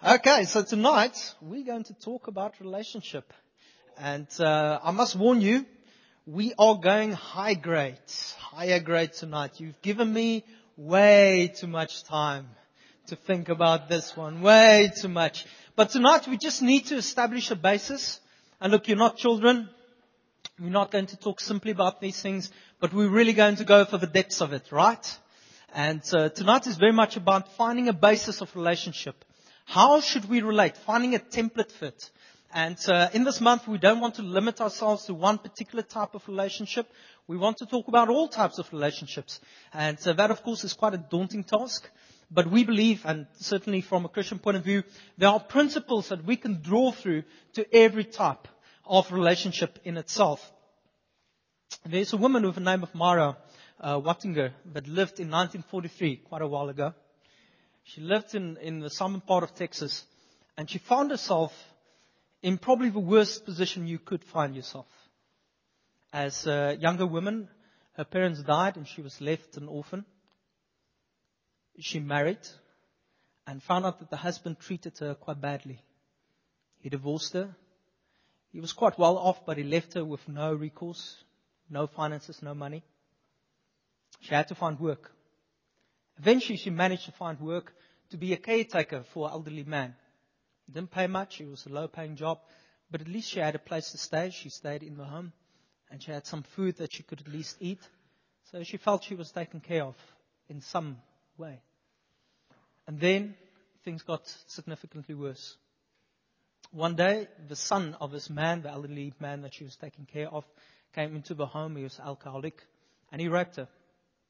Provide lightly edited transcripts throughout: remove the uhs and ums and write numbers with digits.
Okay, so tonight we're going to talk about relationship. And I must warn you, we are going higher grade tonight. You've given me way too much time to think about this one, way too much. But tonight we just need to establish a basis. And look, you're not children. We're not going to talk simply about these things, but we're really going to go for the depths of it, right? And tonight is very much about finding a basis of relationship. How should we relate? Finding a template fit. And in this month, we don't want to limit ourselves to one particular type of relationship. We want to talk about all types of relationships. And that, of course, is quite a daunting task. But we believe, and certainly from a Christian point of view, there are principles that we can draw through to every type of relationship in itself. There's a woman with the name of Mara Wattinger that lived in 1943, quite a while ago. She lived in the southern part of Texas, and she found herself in probably the worst position you could find yourself. As a younger woman, her parents died and she was left an orphan. She married and found out that the husband treated her quite badly. He divorced her. He was quite well off, but he left her with no recourse, no finances, no money. She had to find work. Eventually, she managed to find work to be a caretaker for an elderly man. It didn't pay much. It was a low-paying job. But at least she had a place to stay. She stayed in the home. And she had some food that she could at least eat. So she felt she was taken care of in some way. And then things got significantly worse. One day, the son of this man, the elderly man that she was taking care of, came into the home. He was alcoholic. And he raped her.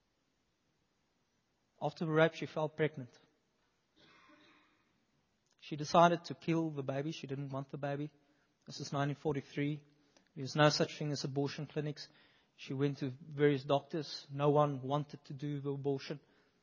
After the rape, she fell pregnant. She decided to kill the baby. She didn't want the baby. This is 1943. There was no such thing as abortion clinics. She went to various doctors. No one wanted to do the abortion.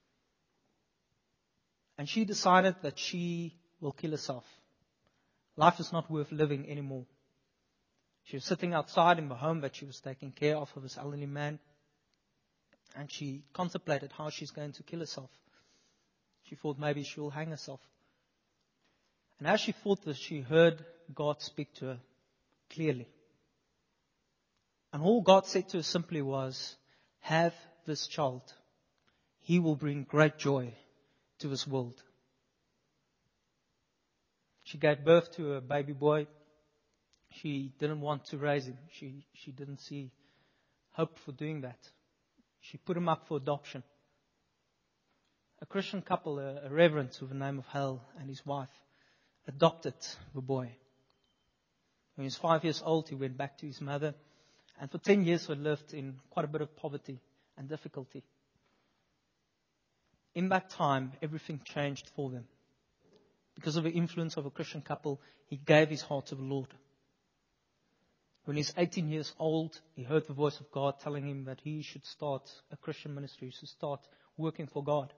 And she decided that she will kill herself. Life is not worth living anymore. She was sitting outside in the home that she was taking care of this elderly man. And she contemplated how she's going to kill herself. She thought maybe she will hang herself. And as she thought this, she heard God speak to her clearly. And all God said to her simply was, have this child. He will bring great joy to this world. She gave birth to a baby boy. She didn't want to raise him. She didn't see hope for doing that. She put him up for adoption. A Christian couple, a reverend with the name of Hal and his wife, adopted the boy. When he was 5 years old, he went back to his mother. And for 10 years, they lived in quite a bit of poverty and difficulty. In that time, everything changed for them. Because of the influence of a Christian couple, he gave his heart to the Lord. When he's 18 years old, he heard the voice of God telling him that he should start a Christian ministry, he should start working for God.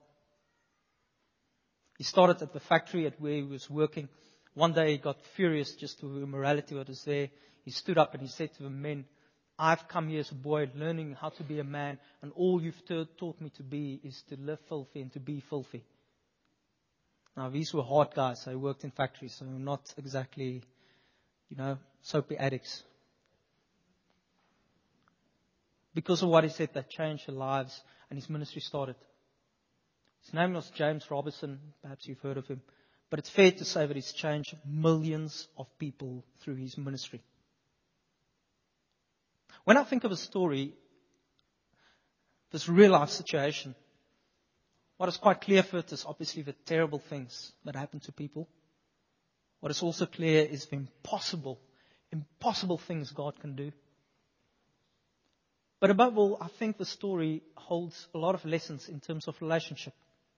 He started at the factory at where he was working. One day he got furious just to the immorality that was there. He stood up and he said to the men, I've come here as a boy learning how to be a man, and all you've taught me to be is to live filthy and to be filthy. Now these were hard guys. They worked in factories, so not exactly, soapy addicts. Because of what he said, that changed their lives, and his ministry started. His name was James Robertson. Perhaps you've heard of him. But it's fair to say that he's changed millions of people through his ministry. When I think of a story, this real life situation, what is quite clear for it is obviously the terrible things that happen to people. What is also clear is the impossible things God can do. But above all, I think the story holds a lot of lessons in terms of relationship.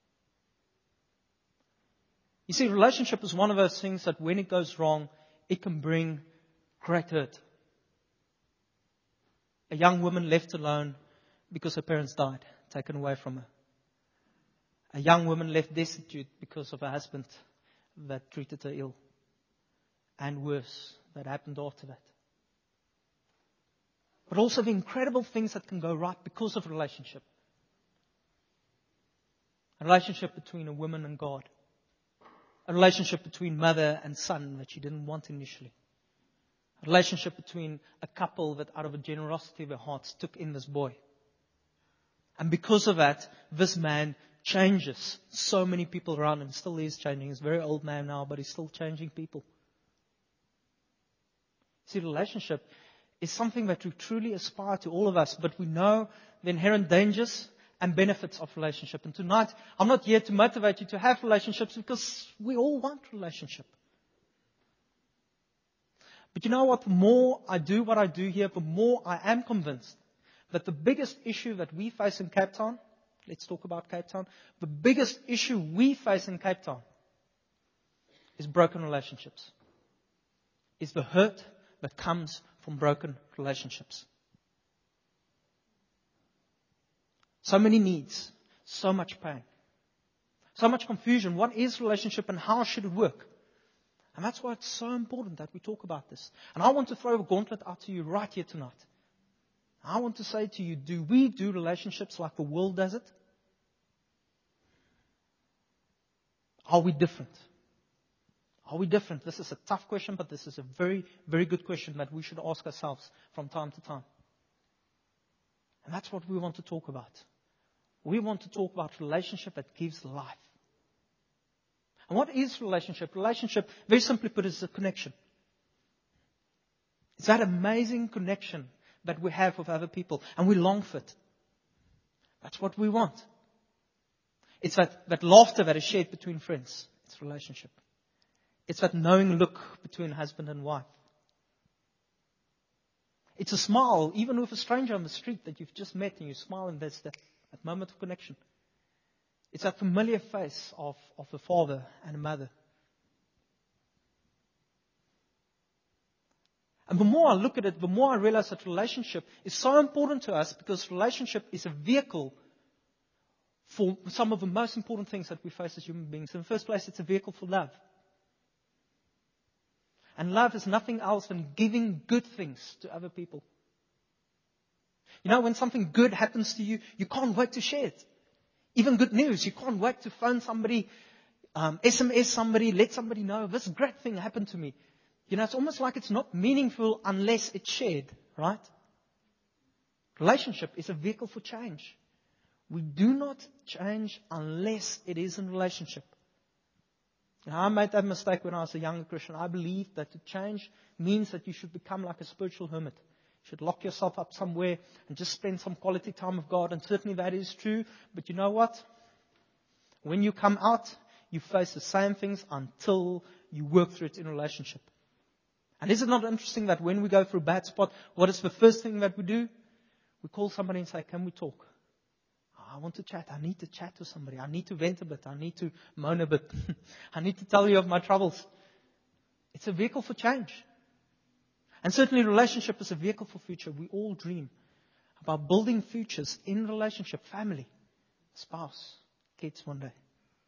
You see, relationship is one of those things that when it goes wrong, it can bring great hurt. A young woman left alone because her parents died, taken away from her. A young woman left destitute because of a husband that treated her ill. And worse, that happened after that. But also the incredible things that can go right because of relationship. A relationship between a woman and God. A relationship between mother and son that she didn't want initially. A relationship between a couple that out of a generosity of their hearts took in this boy. And because of that, this man changes so many people around him. Still is changing. He's a very old man now, but he's still changing people. See, relationship is something that we truly aspire to, all of us, but we know the inherent dangers and benefits of relationship. And tonight, I'm not here to motivate you to have relationships because we all want relationship. But you know what? The more I do what I do here, the more I am convinced that the biggest issue that we face in Cape Town, let's talk about Cape Town, the biggest issue we face in Cape Town is broken relationships. Is the hurt that comes from broken relationships. So many needs, so much pain, so much confusion. What is relationship and how should it work? And that's why it's so important that we talk about this. And I want to throw a gauntlet out to you right here tonight. I want to say to you, do we do relationships like the world does it? Are we different? Are we different? This is a tough question, but this is a very, very good question that we should ask ourselves from time to time. And that's what we want to talk about. We want to talk about relationship that gives life. And what is relationship? Relationship, very simply put, is a connection. It's that amazing connection that we have with other people, and we long for it. That's what we want. It's that laughter that is shared between friends. It's relationship. It's that knowing look between husband and wife. It's a smile, even with a stranger on the street that you've just met and you smile, and there's that moment of connection. It's that familiar face of a father and a mother. And the more I look at it, the more I realize that relationship is so important to us because relationship is a vehicle for some of the most important things that we face as human beings. In the first place, it's a vehicle for love. And love is nothing else than giving good things to other people. You know, when something good happens to you, you can't wait to share it. Even good news, you can't wait to phone somebody, SMS somebody, let somebody know, this great thing happened to me. You know, it's almost like it's not meaningful unless it's shared, right? Relationship is a vehicle for change. We do not change unless it is in relationship. And I made that mistake when I was a younger Christian. I believed that to change means that you should become like a spiritual hermit. You should lock yourself up somewhere and just spend some quality time with God. And certainly that is true. But you know what? When you come out, you face the same things until you work through it in relationship. And is it not interesting that when we go through a bad spot, what is the first thing that we do? We call somebody and say, can we talk? I want to chat. I need to chat to somebody. I need to vent a bit. I need to moan a bit. I need to tell you of my troubles. It's a vehicle for change. And certainly relationship is a vehicle for future. We all dream about building futures in relationship, family, spouse, kids one day.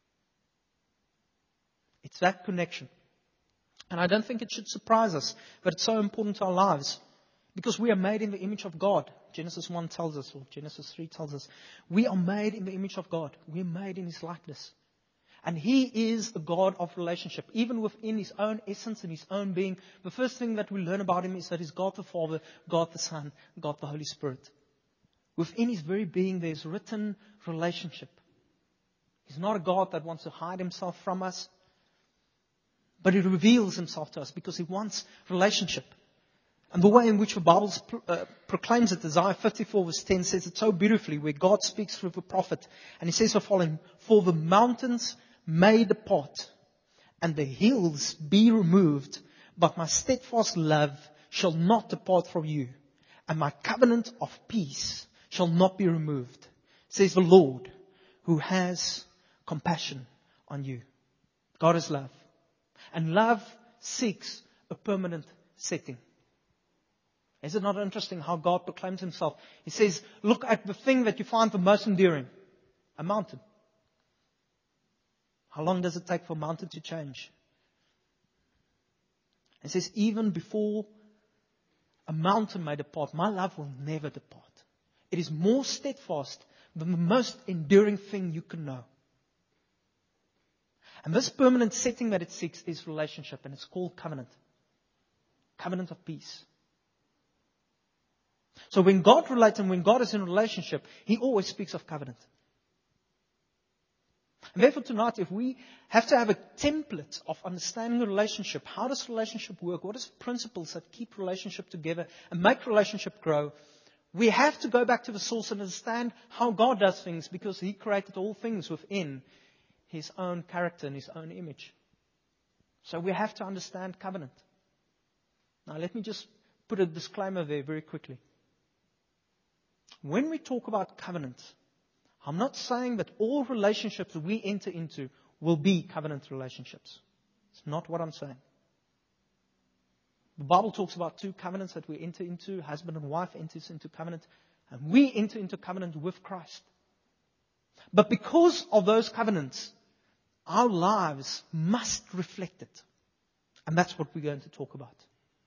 It's that connection. And I don't think it should surprise us, but it's so important to our lives. Because we are made in the image of God. Genesis 1 tells us, or Genesis 3 tells us, we are made in the image of God. We are made in His likeness. And He is the God of relationship. Even within His own essence and His own being, the first thing that we learn about Him is that He's God the Father, God the Son, God the Holy Spirit. Within His very being, there's written relationship. He's not a God that wants to hide Himself from us, but He reveals Himself to us because He wants relationship. And the way in which the Bible proclaims it, Isaiah 54 verse 10 says it so beautifully, where God speaks through the prophet. And He says the following, for the mountains may depart, and the hills be removed, but my steadfast love shall not depart from you, and my covenant of peace shall not be removed, says the Lord, who has compassion on you. God is love. And love seeks a permanent setting. Is it not interesting how God proclaims Himself? He says, look at the thing that you find the most endearing. A mountain. How long does it take for a mountain to change? He says, even before a mountain may depart, my love will never depart. It is more steadfast than the most enduring thing you can know. And this permanent setting that it seeks is relationship, and it's called covenant. Covenant of peace. So when God relates and when God is in relationship, He always speaks of covenant. And therefore tonight, if we have to have a template of understanding a relationship, how does relationship work? What are the principles that keep relationship together and make relationship grow? We have to go back to the source and understand how God does things, because He created all things within His own character and His own image. So we have to understand covenant. Now let me just put a disclaimer there very quickly. When we talk about covenant, I'm not saying that all relationships we enter into will be covenant relationships. It's not what I'm saying. The Bible talks about two covenants that we enter into. Husband and wife enters into covenant. And we enter into covenant with Christ. But because of those covenants, our lives must reflect it. And that's what we're going to talk about.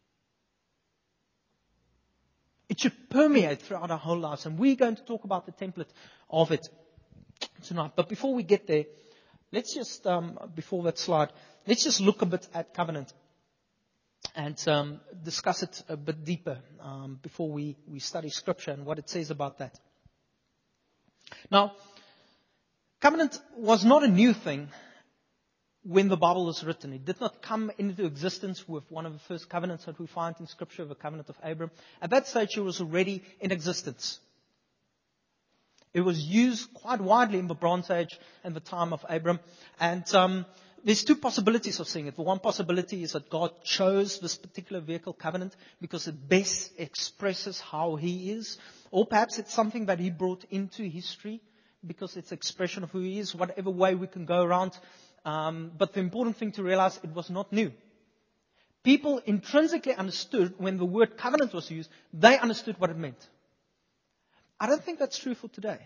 It should permeate throughout our whole lives. And we're going to talk about the template of it tonight. But before we get there, let's just, before that slide, let's just look a bit at covenant. And discuss it a bit deeper before we study Scripture and what it says about that. Now, covenant was not a new thing when the Bible was written. It did not come into existence with one of the first covenants that we find in Scripture, the covenant of Abram. At that stage, it was already in existence. It was used quite widely in the Bronze Age and the time of Abram. And there's two possibilities of seeing it. The one possibility is that God chose this particular vehicle covenant because it best expresses how He is. Or perhaps it's something that He brought into history because it's expression of who He is, whatever way we can go around. But the important thing to realize, it was not new. People intrinsically understood when the word covenant was used, they understood what it meant. I don't think that's true for today.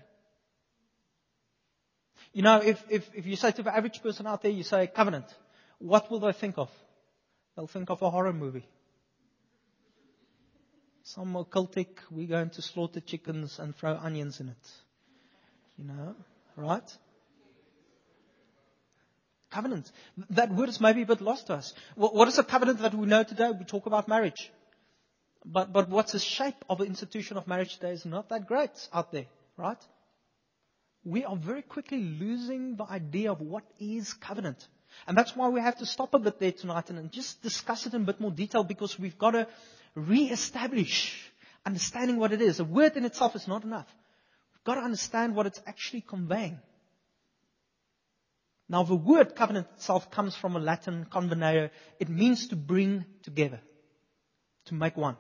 You know, if you say to the average person out there, you say covenant, what will they think of? They'll think of a horror movie. Some occultic, we're going to slaughter chickens and throw onions in it. You know, right? Covenant. That word is maybe a bit lost to us. What is a covenant that we know today? We talk about marriage. But what's the shape of the institution of marriage today is not that great out there, right? We are very quickly losing the idea of what is covenant. And that's why we have to stop a bit there tonight and just discuss it in a bit more detail, because we've got to re-establish understanding what it is. A word in itself is not enough. We've got to understand what it's actually conveying. Now, the word covenant itself comes from a Latin convenare. It means to bring together, to make one.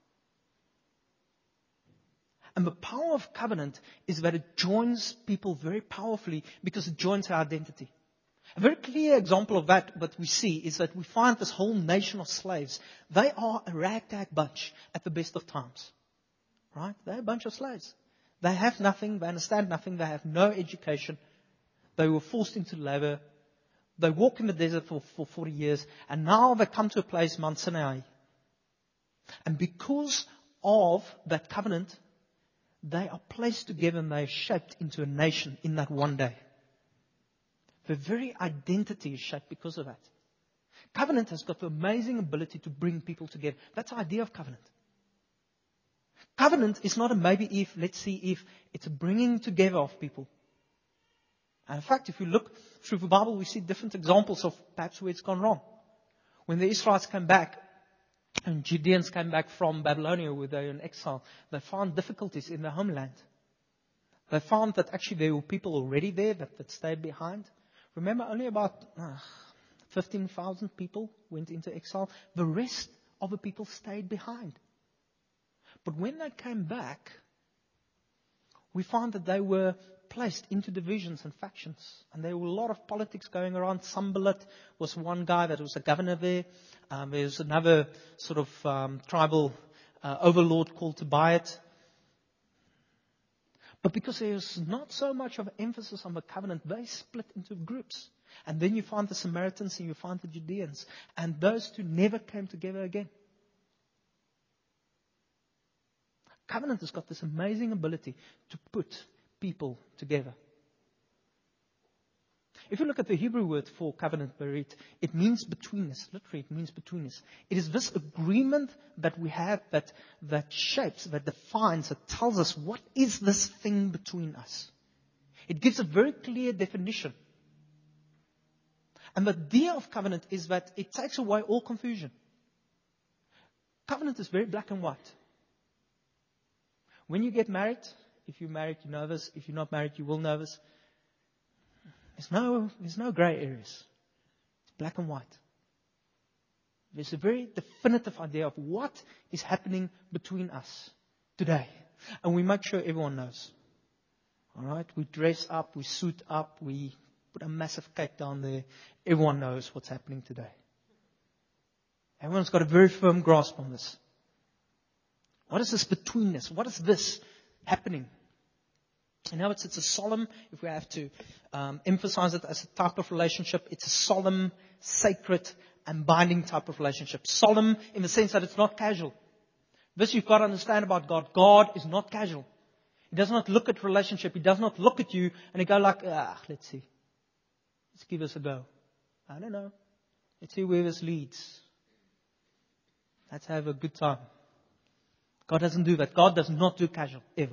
And the power of covenant is that it joins people very powerfully because it joins our identity. A very clear example of that we see is that we find this whole nation of slaves. They are a ragtag bunch at the best of times. Right? They're a bunch of slaves. They have nothing. They understand nothing. They have no education. They were forced into labor. They walk in the desert for 40 years. And now they come to a place, Mount Sinai. And because of that covenant, they are placed together and they are shaped into a nation in that one day. The very identity is shaped because of that. Covenant has got the amazing ability to bring people together. That's the idea of covenant. Covenant is not a maybe if, let's see if. It's a bringing together of people. And in fact, if you look through the Bible, we see different examples of perhaps where it's gone wrong. When the Israelites came back, and Judeans came back from Babylonia where they were in exile, they found difficulties in their homeland. They found that actually there were people already there that stayed behind. Remember, only about 15,000 people went into exile. The rest of the people stayed behind. But when they came back, we found that they were placed into divisions and factions. And there were a lot of politics going around. Sanballat was one guy that was a governor there. There's another sort of tribal overlord called Tobiah. But because there's not so much of an emphasis on the covenant, they split into groups. And then you find the Samaritans and you find the Judeans. And those two never came together again. Covenant has got this amazing ability to put people together. If you look at the Hebrew word for covenant, berit, it means betweenness. Literally, it means betweenness. It is this agreement that we have that shapes, that defines, that tells us what is this thing between us. It gives a very clear definition. And the idea of covenant is that it takes away all confusion. Covenant is very black and white. When you get married, if you're married, you know this. If you're not married, you will know this. There's no gray areas. It's black and white. There's a very definitive idea of what is happening between us today. And we make sure everyone knows. All right? We dress up, we suit up, we put a massive cake down there. Everyone knows what's happening today. Everyone's got a very firm grasp on this. What is this betweenness? What is this happening? In other words, it's a solemn, if we have to emphasize it as a type of relationship, it's a solemn, sacred, and binding type of relationship. Solemn in the sense that it's not casual. This you've got to understand about God. God is not casual. He does not look at relationship. He does not look at you and he go like, let's see. Let's give this a go. I don't know. Let's see where this leads. Let's have a good time. God doesn't do that. God does not do casual, ever.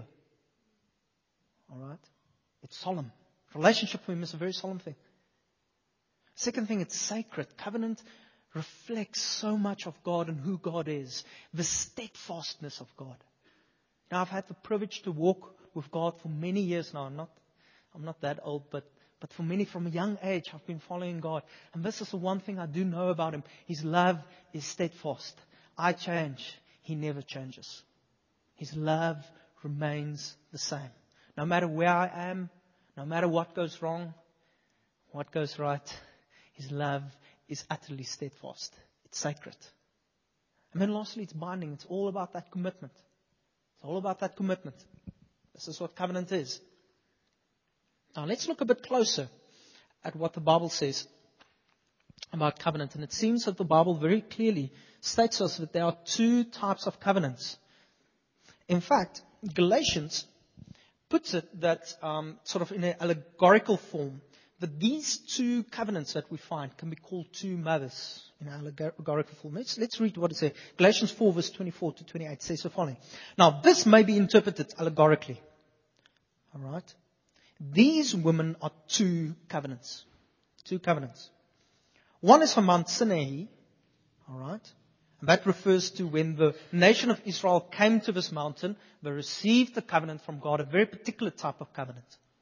All right? It's solemn. Relationship for Him is a very solemn thing. Second thing, it's sacred. Covenant reflects so much of God and who God is. The steadfastness of God. Now, I've had the privilege to walk with God for many years now. I'm not that old, but from a young age, I've been following God. And this is the one thing I do know about Him. His love is steadfast. I change. He never changes. His love remains the same. No matter where I am, no matter what goes wrong, what goes right, His love is utterly steadfast. It's sacred. And then lastly, it's binding. It's all about that commitment. It's all about that commitment. This is what covenant is. Now let's look a bit closer at what the Bible says about covenant. And it seems that the Bible very clearly states us that there are two types of covenants. In fact, Galatians puts it that sort of in an allegorical form, that these two covenants that we find can be called two mothers in an allegorical form. Let's read what it says. Galatians 4 verse 24 to 28 says the following. Now this may be interpreted allegorically. All right. These women are two covenants. Two covenants. One is from Mount Sinai. All right. And that refers to when the nation of Israel came to this mountain, they received the covenant from God, a very particular type of covenant.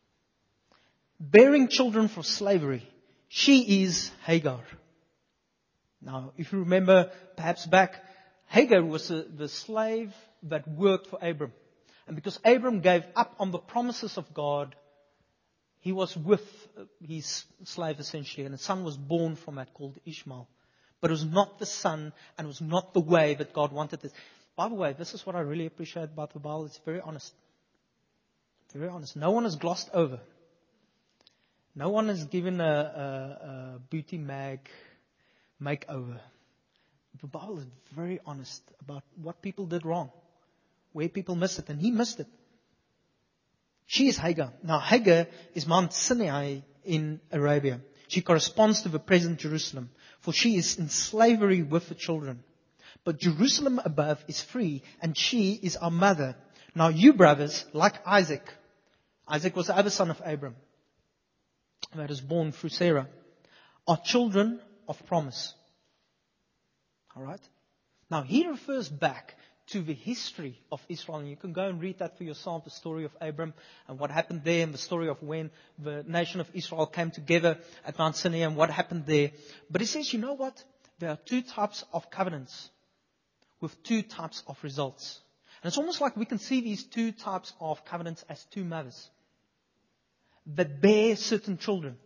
Bearing children for slavery. She is Hagar. Now, if you remember, perhaps back, Hagar was the slave that worked for Abram. And because Abram gave up on the promises of God, he was with his slave essentially, and a son was born from that called Ishmael. But it was not the son, and it was not the way that God wanted it. By the way, this is what I really appreciate about the Bible. It's very honest. Very honest. No one is glossed over. No one is given a beauty makeover. The Bible is very honest about what people did wrong, where people missed it, and he missed it. She is Hagar. Now, Hagar is Mount Sinai in Arabia. She corresponds to the present Jerusalem, for she is in slavery with the children. But Jerusalem above is free, and she is our mother. Now you brothers, like Isaac. Isaac was the other son of Abram, that is born through Sarah, are children of promise. All right? Now he refers back to the history of Israel. And you can go and read that for yourself, the story of Abram and what happened there, and the story of when the nation of Israel came together at Mount Sinai and what happened there. But he says, you know what? There are two types of covenants with two types of results. And it's almost like we can see these two types of covenants as two mothers that bear certain children.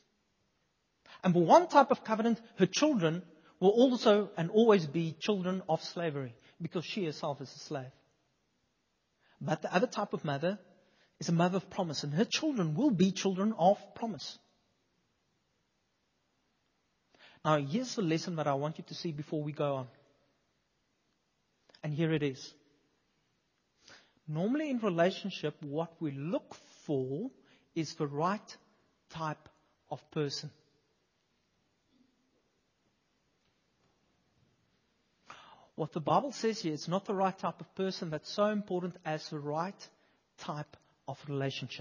And for one type of covenant, her children will also and always be children of slavery, because she herself is a slave. But the other type of mother is a mother of promise, and her children will be children of promise. Now, here's the lesson that I want you to see before we go on. And here it is. Normally in relationship, what we look for is the right type of person. What the Bible says here, it's not the right type of person that's so important as the right type of relationship.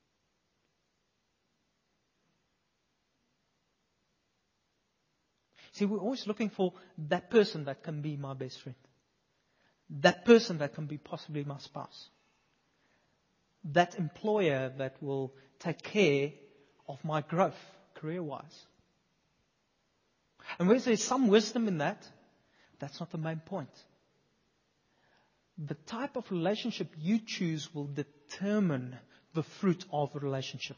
See, we're always looking for that person that can be my best friend. That person that can be possibly my spouse. That employer that will take care of my growth, career-wise. And where there's some wisdom in that, that's not the main point. The type of relationship you choose will determine the fruit of the relationship.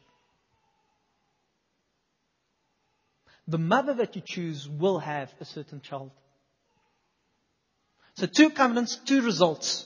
The mother that you choose will have a certain child. So 2 covenants, 2 results.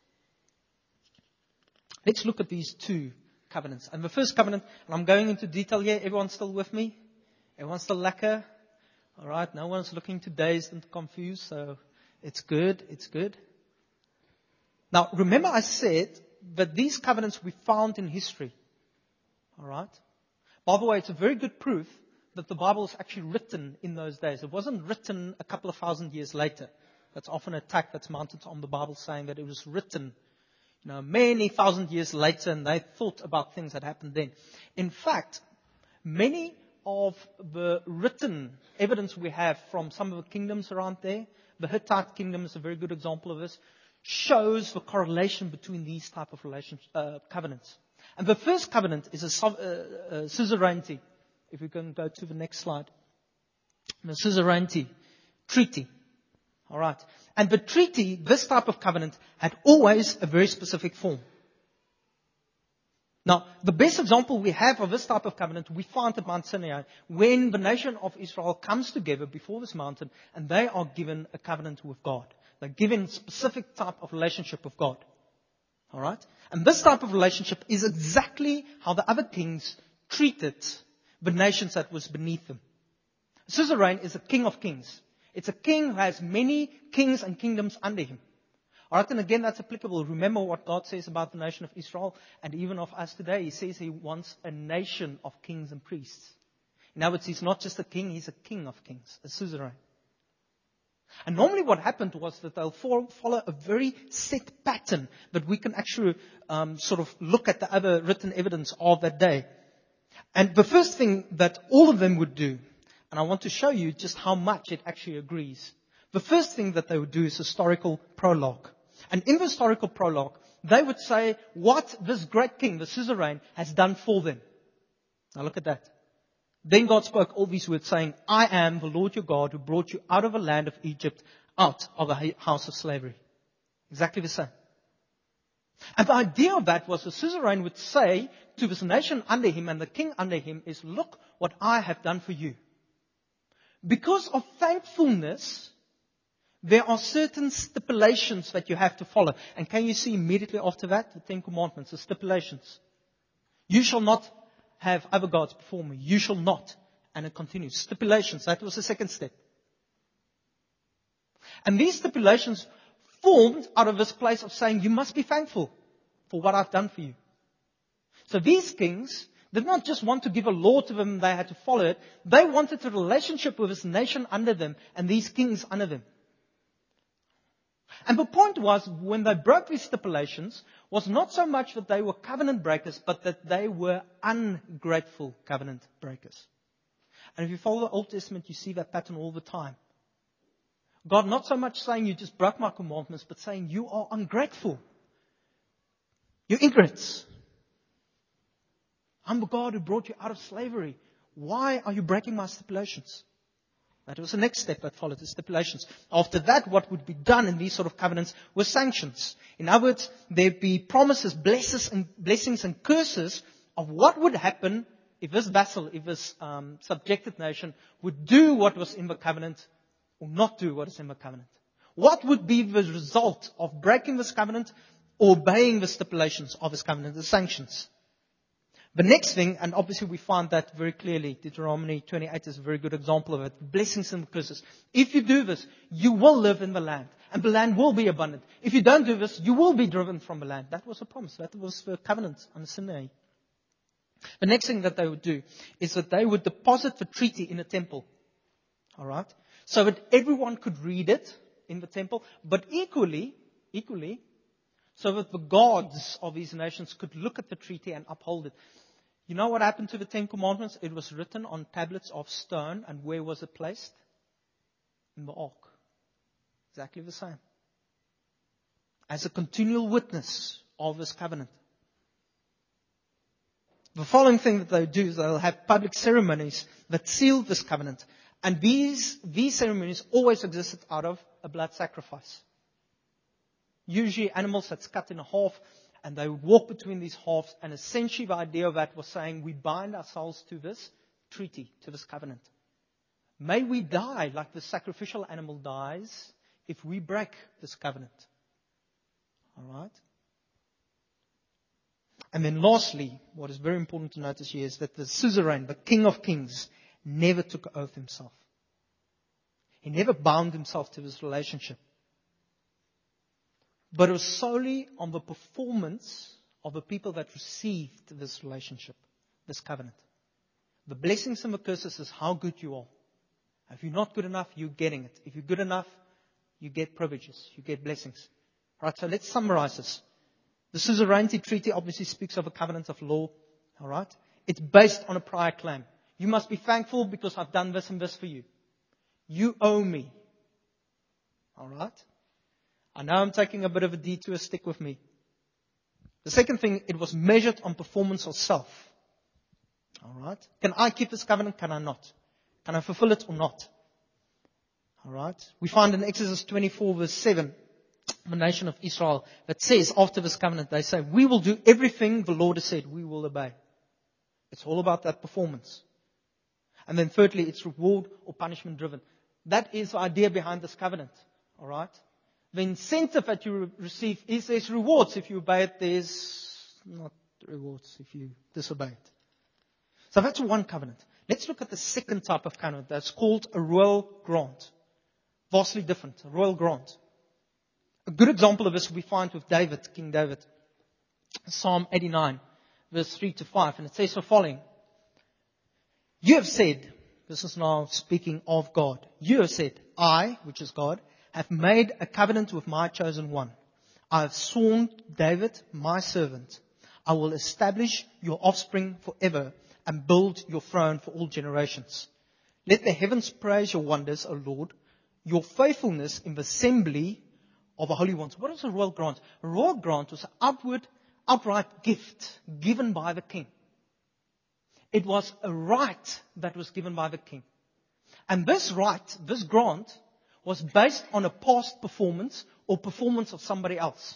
Let's look at these 2 covenants. And the first covenant, and I'm going into detail here. Everyone still with me? Everyone still lekker? All right, no one's looking too dazed and confused, so it's good, it's good. Now, remember I said that these covenants we found in history. All right? By the way, it's a very good proof that the Bible is actually written in those days. It wasn't written a couple of thousand years later. That's often an attack that's mounted on the Bible saying that it was written, many thousand years later and they thought about things that happened then. In fact, many of the written evidence we have from some of the kingdoms around there, the Hittite kingdom is a very good example of this, shows the correlation between these type of covenants. And the first covenant is a suzerainty. If we can go to the next slide. The suzerainty treaty. All right. And the treaty, this type of covenant, had always a very specific form. Now, the best example we have of this type of covenant we find at Mount Sinai, when the nation of Israel comes together before this mountain and they are given a covenant with God. They're given a specific type of relationship with God. All right? And this type of relationship is exactly how the other kings treated the nations that was beneath them. A suzerain is a king of kings. It's a king who has many kings and kingdoms under him. All right, and again, that's applicable. Remember what God says about the nation of Israel and even of us today. He says He wants a nation of kings and priests. In other words, He's not just a king, He's a king of kings, a suzerain. And normally what happened was that they'll follow a very set pattern that we can actually sort of look at the other written evidence of that day. And the first thing that all of them would do, and I want to show you just how much it actually agrees. The first thing that they would do is historical prologue. And in the historical prologue, they would say what this great king, the suzerain, has done for them. Now look at that. Then God spoke all these words saying, I am the Lord your God who brought you out of the land of Egypt, out of the house of slavery. Exactly the same. And the idea of that was the suzerain would say to this nation under him and the king under him is, look what I have done for you. Because of thankfulness, there are certain stipulations that you have to follow. And can you see immediately after that, the 10 Commandments, the stipulations. You shall not have other gods before me. You shall not. And it continues. Stipulations, that was the second step. And these stipulations formed out of this place of saying, you must be thankful for what I've done for you. So these kings did not just want to give a law to them, they had to follow it. They wanted a relationship with this nation under them and these kings under them. And the point was, when they broke these stipulations, was not so much that they were covenant breakers, but that they were ungrateful covenant breakers. And if you follow the Old Testament, you see that pattern all the time. God not so much saying you just broke my commandments, but saying you are ungrateful. You're ingrates. I'm the God who brought you out of slavery. Why are you breaking my stipulations? That was the next step that followed, the stipulations. After that, what would be done in these sort of covenants were sanctions. In other words, there'd be promises, blessings and curses of what would happen if this vassal, if this subjected nation would do what was in the covenant or not do what is in the covenant. What would be the result of breaking this covenant or obeying the stipulations of this covenant, the sanctions? The next thing, and obviously we find that very clearly, Deuteronomy 28 is a very good example of it. Blessings and curses. If you do this, you will live in the land, and the land will be abundant. If you don't do this, you will be driven from the land. That was a promise. That was the covenant on Sinai. The next thing that they would do is that they would deposit the treaty in a temple. All right? So that everyone could read it in the temple, but equally, so that the gods of these nations could look at the treaty and uphold it. You know what happened to the Ten Commandments? It was written on tablets of stone, and where was it placed? In the ark. Exactly the same. As a continual witness of this covenant. The following thing that they'll do is they'll have public ceremonies that seal this covenant. And these ceremonies always existed out of a blood sacrifice. Usually animals that's cut in half, and they would walk between these halves. And essentially the idea of that was saying, we bind ourselves to this treaty, to this covenant. May we die like the sacrificial animal dies if we break this covenant. All right? And then lastly, what is very important to notice here is that the suzerain, the King of Kings, never took an oath himself. He never bound himself to this relationship. But it was solely on the performance of the people that received this relationship, this covenant. The blessings and the curses is how good you are. If you're not good enough, you're getting it. If you're good enough, you get privileges, you get blessings. Right, so let's summarize this. The suzerainty treaty obviously speaks of a covenant of law. All right? It's based on a prior claim. You must be thankful because I've done this and this for you. You owe me. All right? I know I'm taking a bit of a detour. Stick with me. The second thing, it was measured on performance or self. All right? Can I keep this covenant? Can I not? Can I fulfill it or not? All right? We find in Exodus 24 verse 7, the nation of Israel, that says after this covenant, they say, we will do everything the Lord has said. We will obey. It's all about that performance. And then thirdly, it's reward or punishment driven. That is the idea behind this covenant. All right? The incentive that you receive is there's rewards if you obey it. There's not rewards if you disobey it. So that's one covenant. Let's look at the second type of covenant. That's called a royal grant. Vastly different. A royal grant. A good example of this we find with David, King David. Psalm 89, verse 3 to 5. And it says the following. You have said, this is now speaking of God. You have said, I, which is God, have made a covenant with my chosen one. I have sworn David, my servant. I will establish your offspring forever and build your throne for all generations. Let the heavens praise your wonders, O Lord, your faithfulness in the assembly of the holy ones. What is a royal grant? A royal grant was an outright gift given by the king. It was a right that was given by the king. And this right, this grant, was based on a past performance or performance of somebody else.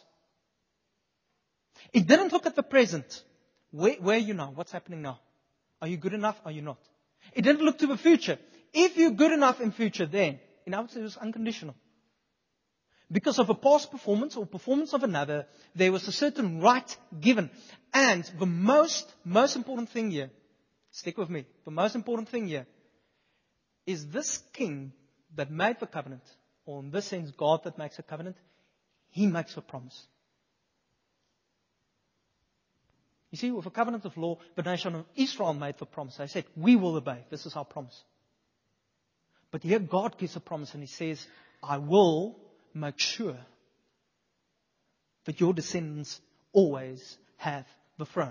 It didn't look at the present. Where are you now? What's happening now? Are you good enough? Are you not? It didn't look to the future. If you're good enough in future, then, in our case, it was unconditional. Because of a past performance or performance of another, there was a certain right given. And the most important thing here, stick with me, the most important thing here is this king that made the covenant, or in this sense, God that makes a covenant, he makes a promise. You see, with a covenant of law, the nation of Israel made the promise. They said, we will obey. This is our promise. But here God gives a promise and he says, I will make sure that your descendants always have the throne.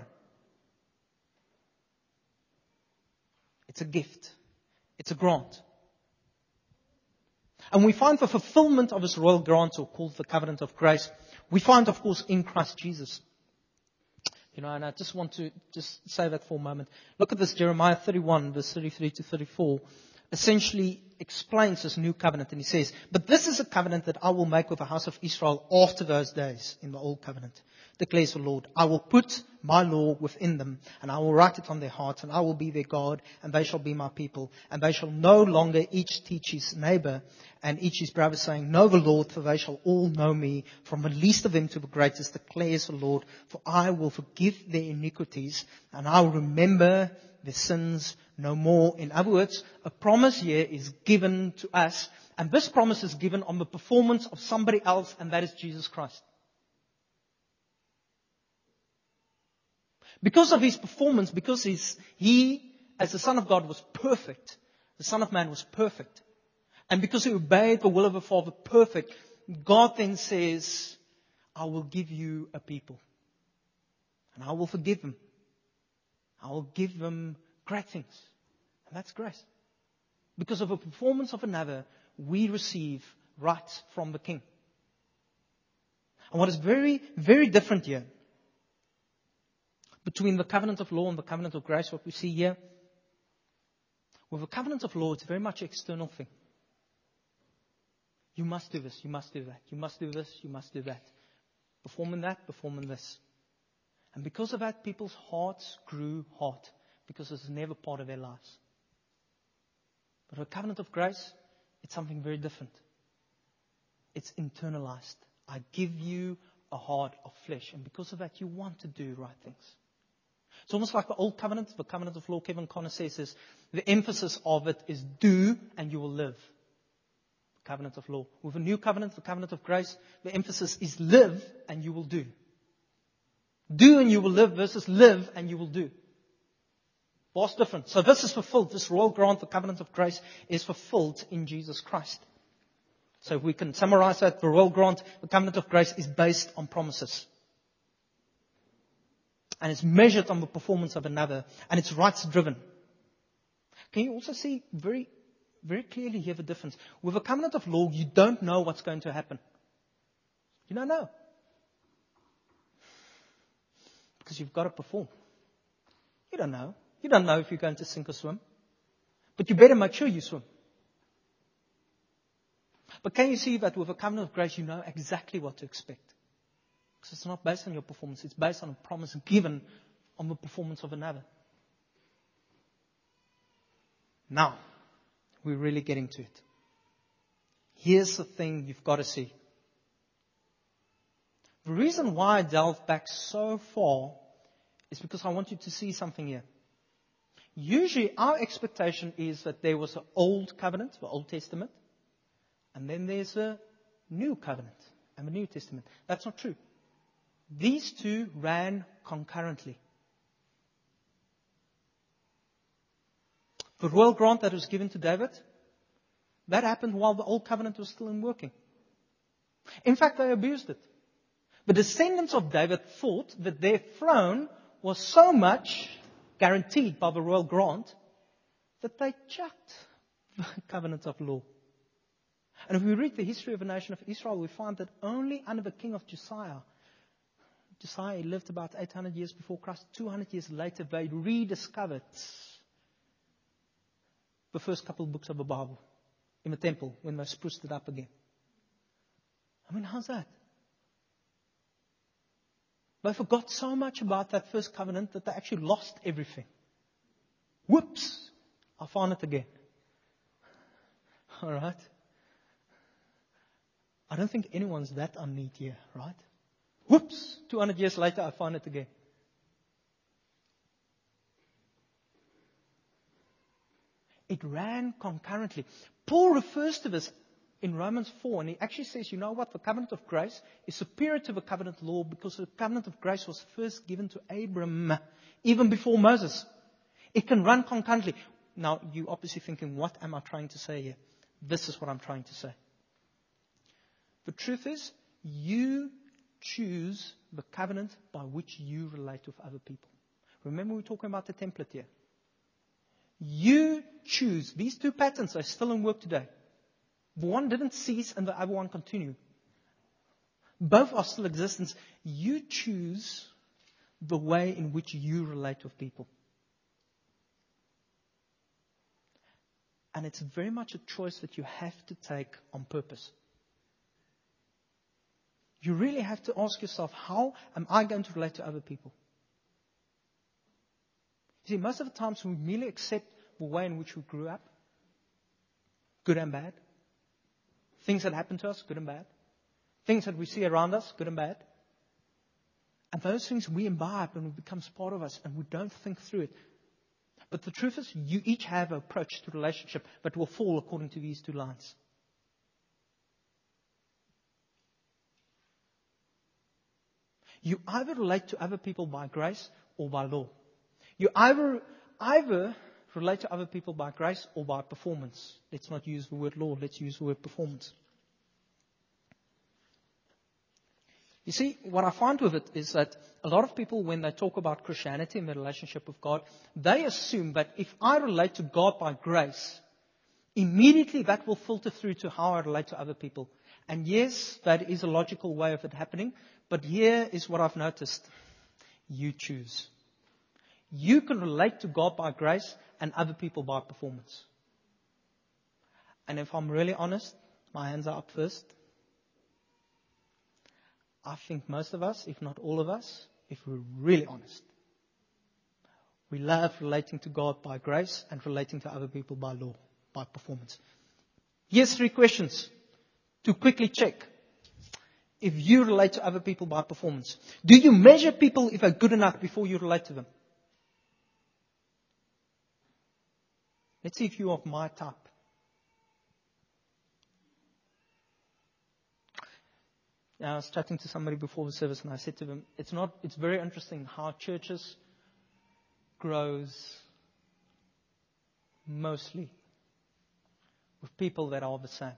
It's a gift. It's a grant. And we find the fulfillment of this royal grant, or called the covenant of grace, we find, of course, in Christ Jesus. You know, and I just want to just say that for a moment. Look at this, Jeremiah 31, verse 33 to 34. Essentially explains this new covenant. And he says, but this is a covenant that I will make with the house of Israel after those days in the old covenant, declares the Lord. I will put my law within them, and I will write it on their hearts, and I will be their God, and they shall be my people. And they shall no longer each teach his neighbor and each his brother, saying, know the Lord, for they shall all know me, from the least of them to the greatest, declares the Lord. For I will forgive their iniquities, and I will remember their sins no more. In other words, a promise here is given to us, and this promise is given on the performance of somebody else, and that is Jesus Christ. Because of his performance, because he, as the Son of God, was perfect. The Son of Man was perfect. And because he obeyed the will of the Father perfect, God then says, I will give you a people. And I will forgive them. I will give them great things. And that's grace. Because of a performance of another, we receive rights from the King. And what is very, very different here between the covenant of law and the covenant of grace, what we see here, with the covenant of law, it's very much an external thing. You must do this, you must do that, you must do this, you must do that. Perform in that, perform in this. And because of that, people's hearts grew hard because it's never part of their lives. But the covenant of grace, it's something very different. It's internalized. I give you a heart of flesh. And because of that, you want to do right things. It's almost like the old covenant, the covenant of law. Kevin Conner says is the emphasis of it is do and you will live. The covenant of law. With a new covenant, the covenant of grace, the emphasis is live and you will do. Do and you will live versus live and you will do. What's different? So this is fulfilled. This royal grant, the covenant of grace, is fulfilled in Jesus Christ. So if we can summarize that, the royal grant, the covenant of grace, is based on promises. And it's measured on the performance of another. And it's rights driven. Can you also see very, very clearly here the difference? With a covenant of law, you don't know what's going to happen. You don't know. Because you've got to perform. You don't know. You don't know if you're going to sink or swim. But you better make sure you swim. But can you see that with a covenant of grace, you know exactly what to expect? Because it's not based on your performance. It's based on a promise given on the performance of another. Now, we're really getting to it. Here's the thing you've got to see. The reason why I delved back so far is because I want you to see something here. Usually our expectation is that there was an old covenant, the Old Testament, and then there's a new covenant and the New Testament. That's not true. These two ran concurrently. The royal grant that was given to David, that happened while the old covenant was still in working. In fact, they abused it. The descendants of David thought that their throne was so much guaranteed by the royal grant that they chucked the covenant of law. And if we read the history of the nation of Israel, we find that only under the king of Josiah lived about 800 years before Christ. 200 years later, they rediscovered the first couple of books of the Bible in the temple when they spruced it up again. I mean, how's that? They forgot so much about that first covenant that they actually lost everything. Whoops! I found it again. All right? I don't think anyone's that unneat here, right? Whoops! 200 years later, I found it again. It ran concurrently. Paul refers to this in Romans 4, and he actually says, you know what, the covenant of grace is superior to the covenant law because the covenant of grace was first given to Abram, even before Moses. It can run concurrently. Now, you're obviously thinking, what am I trying to say here? This is what I'm trying to say. The truth is, you choose the covenant by which you relate with other people. Remember, we're talking about the template here. You choose. These two patterns are still in work today. The one didn't cease and the other one continued. Both are still in existence. You choose the way in which you relate with people. And it's very much a choice that you have to take on purpose. You really have to ask yourself, how am I going to relate to other people? You see, most of the times we merely accept the way in which we grew up, good and bad. Things that happen to us, good and bad. Things that we see around us, good and bad. And those things we imbibe and it becomes part of us and we don't think through it. But the truth is, you each have an approach to relationship that will fall according to these two lines. You either relate to other people by grace or by law. You either relate to other people by grace or by performance. Let's not use the word law, let's use the word performance. You see, what I find with it is that a lot of people, when they talk about Christianity and their relationship with God, they assume that if I relate to God by grace, immediately that will filter through to how I relate to other people. And yes, that is a logical way of it happening. But here is what I've noticed. You choose. You can relate to God by grace and other people by performance. And if I'm really honest, my hands are up first. I think most of us, if not all of us, if we're really honest, we love relating to God by grace and relating to other people by law, by performance. Here's 3 questions to quickly check if you relate to other people by performance. Do you measure people if they're good enough before you relate to them? Let's see if you're of my type. I was chatting to somebody before the service and I said to them, it's very interesting how churches grows mostly with people that are the same.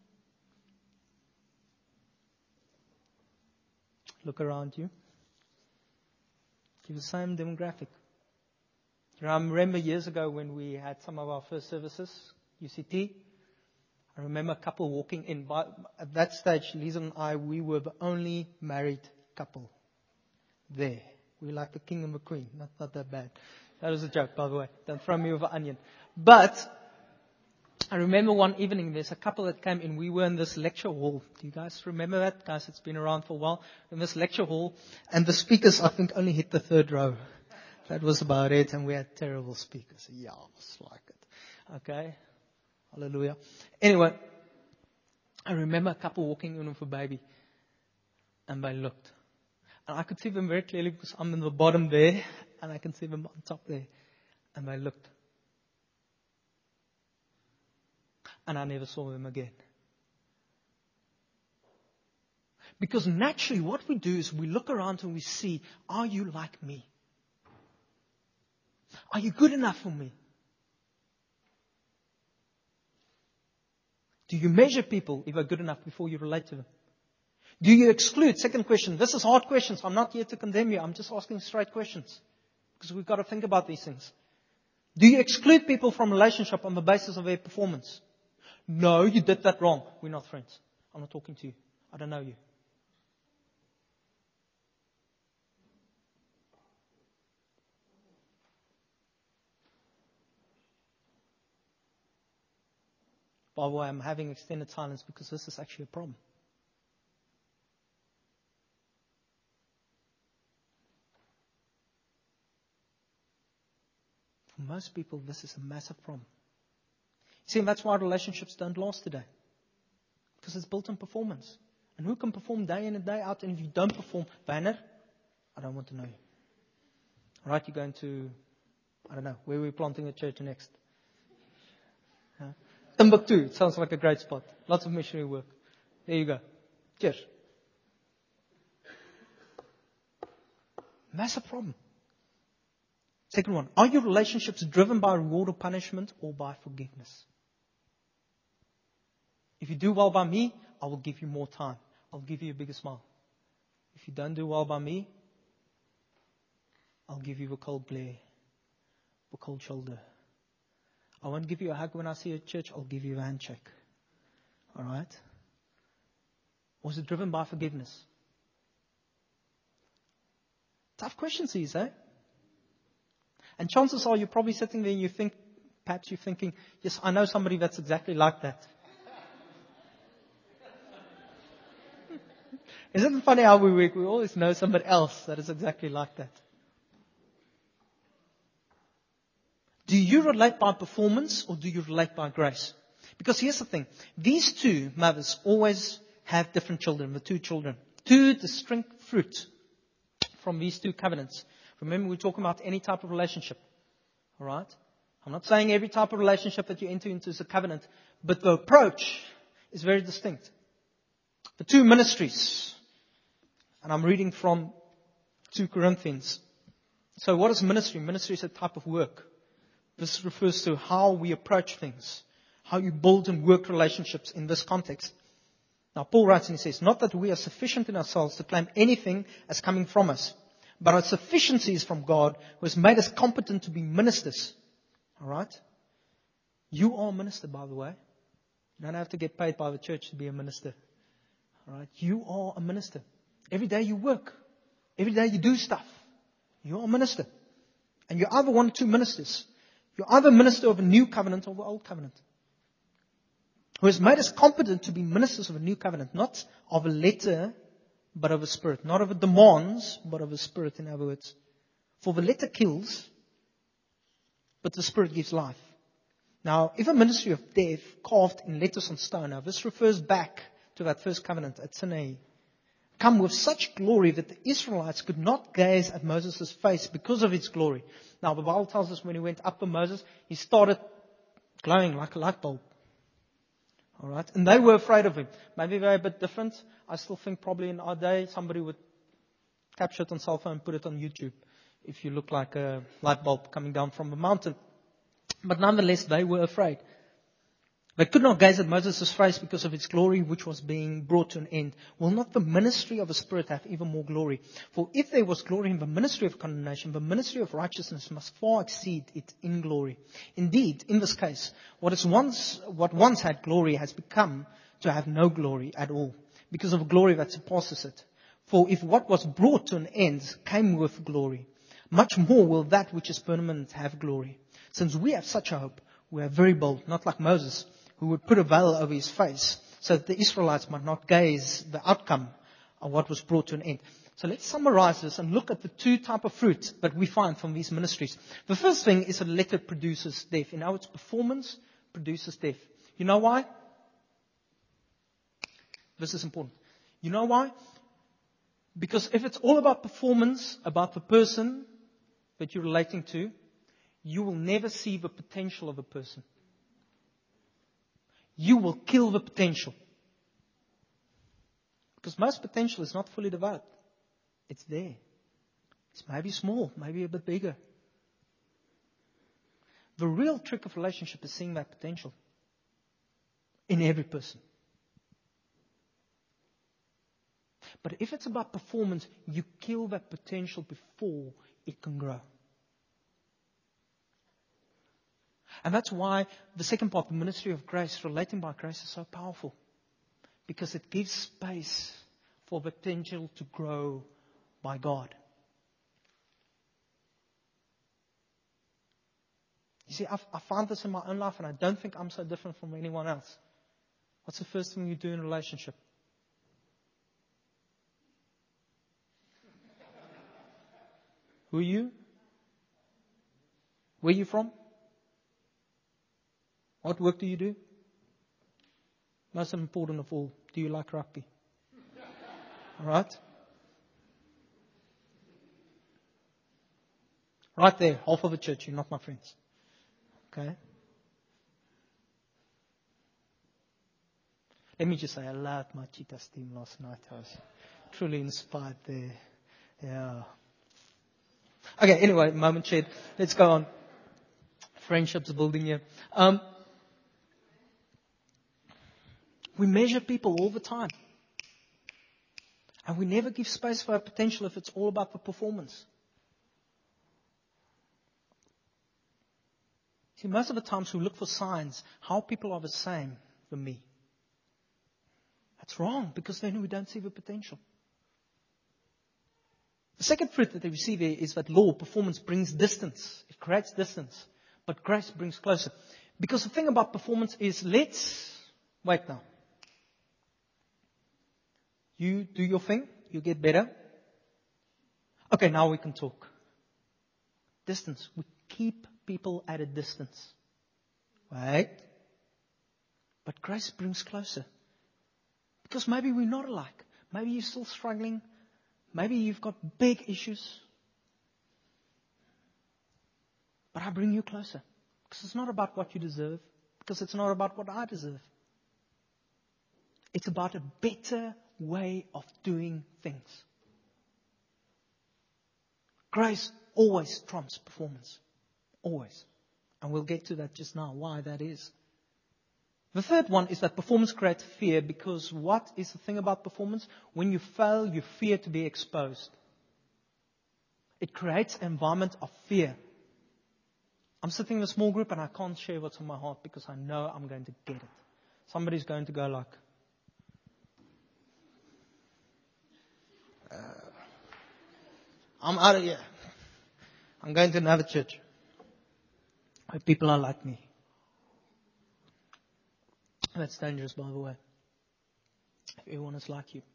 Look around you. You're the same demographic. I remember years ago when we had some of our first services, UCT. I remember a couple walking in. But at that stage, Lisa and I, we were the only married couple there. We were like the king and the queen. Not that bad. That was a joke, by the way. Don't throw me with an onion. But I remember one evening, there's a couple that came in. We were in this lecture hall. Do you guys remember that? Guys, it's been around for a while. In this lecture hall. And the speakers, I think, only hit the 3rd row. That was about it. And we had terrible speakers. Yeah, it's like it. Okay. Hallelujah. Anyway, I remember a couple walking in with a baby. And they looked. And I could see them very clearly because I'm in the bottom there. And I can see them on top there. And they looked. And I never saw them again. Because naturally what we do is we look around and we see, are you like me? Are you good enough for me? Do you measure people if they're good enough before you relate to them? Do you exclude? Second question. This is hard questions. I'm not here to condemn you. I'm just asking straight questions. Because we've got to think about these things. Do you exclude people from relationship on the basis of their performance? No, you did that wrong. We're not friends. I'm not talking to you. I don't know you. By the way, I'm having extended silence because this is actually a problem. For most people, this is a massive problem. See, and that's why relationships don't last today. Because it's built on performance. And who can perform day in and day out? And if you don't perform, Banner, I don't want to know you. All right, you're going to, I don't know, where we're planting a church next. Timbuktu, it sounds like a great spot. Lots of missionary work. There you go. Cheers. Massive problem. Second one, are your relationships driven by reward or punishment or by forgiveness? If you do well by me, I will give you more time. I'll give you a bigger smile. If you don't do well by me, I'll give you a cold glare, a cold shoulder. I won't give you a hug when I see you at church. I'll give you a handshake. All right? Or is it driven by forgiveness? Tough questions these, eh? And chances are you're probably sitting there and you think, perhaps you're thinking, yes, I know somebody that's exactly like that. Isn't it funny how we work? We always know somebody else that is exactly like that. Do you relate by performance or do you relate by grace? Because here's the thing. These two mothers always have different children, the 2 children. 2 distinct fruit from these 2 covenants. Remember, we're talking about any type of relationship. All right? I'm not saying every type of relationship that you enter into is a covenant, but the approach is very distinct. The 2 ministries, and I'm reading from 2 Corinthians. So what is ministry? Ministry is a type of work. This refers to how we approach things, how you build and work relationships in this context. Now, Paul writes and he says, not that we are sufficient in ourselves to claim anything as coming from us, but our sufficiency is from God, who has made us competent to be ministers. All right? You are a minister, by the way. You don't have to get paid by the church to be a minister. All right? You are a minister. Every day you work. Every day you do stuff. You are a minister. And you're either one or two ministers. You're either a minister of a new covenant or the old covenant. Who has made us competent to be ministers of a new covenant, not of a letter, but of a spirit. Not of a demands, but of a spirit, in other words. For the letter kills, but the spirit gives life. Now, if a ministry of death carved in letters on stone, now this refers back to that first covenant at Sinai, come with such glory that the Israelites could not gaze at Moses' face because of its glory. Now, the Bible tells us when he went up to Moses, he started glowing like a light bulb. All right? And they were afraid of him. Maybe they're a bit different. I still think probably in our day, somebody would capture it on cell phone and put it on YouTube if you look like a light bulb coming down from the mountain. But nonetheless, they were afraid. They could not gaze at Moses' face because of its glory, which was being brought to an end. Will not the ministry of the Spirit have even more glory? For if there was glory in the ministry of condemnation, the ministry of righteousness must far exceed it in glory. Indeed, in this case, what once had glory has become to have no glory at all, because of a glory that surpasses it. For if what was brought to an end came with glory, much more will that which is permanent have glory. Since we have such a hope, we are very bold, not like Moses, who would put a veil over his face so that the Israelites might not gaze the outcome of what was brought to an end. So let's summarize this and look at the two types of fruit that we find from these ministries. The first thing is a letter produces death. In other words, performance produces death. You know why? This is important. You know why? Because if it's all about performance, about the person that you're relating to, you will never see the potential of a person. You will kill the potential. Because most potential is not fully developed. It's there. It's maybe small, maybe a bit bigger. The real trick of relationship is seeing that potential in every person. But if it's about performance, you kill that potential before it can grow. And that's why the second part, the ministry of grace, relating by grace, is so powerful. Because it gives space for the potential to grow by God. You see, I found this in my own life, and I don't think I'm so different from anyone else. What's the first thing you do in a relationship? Who are you? Where are you from? What work do you do? Most important of all, do you like rugby? All right? Right there, half of the church, you're not my friends. Okay? Let me just say, I loved my Cheetahs team last night. I was truly inspired there. Yeah. Okay, anyway, moment shared. Let's go on. Friendships building here. We measure people all the time. And we never give space for our potential if it's all about the performance. See, most of the times we look for signs, how people are the same for me. That's wrong, because then we don't see the potential. The second fruit that we see there is that law, performance, brings distance. It creates distance. But grace brings closer. Because the thing about performance is, wait now. You do your thing, you get better. Okay, now we can talk. Distance. We keep people at a distance. Right? But grace brings closer. Because maybe we're not alike. Maybe you're still struggling. Maybe you've got big issues. But I bring you closer. Because it's not about what you deserve. Because it's not about what I deserve. It's about a better way of doing things. Grace always trumps performance. Always. And we'll get to that just now, why that is. The third one is that performance creates fear, because what is the thing about performance? When you fail, you fear to be exposed. It creates an environment of fear. I'm sitting in a small group and I can't share what's on my heart because I know I'm going to get it. Somebody's going to go like, I'm out of here. I'm going to another church where people are like me. That's dangerous, by the way. If everyone is like you.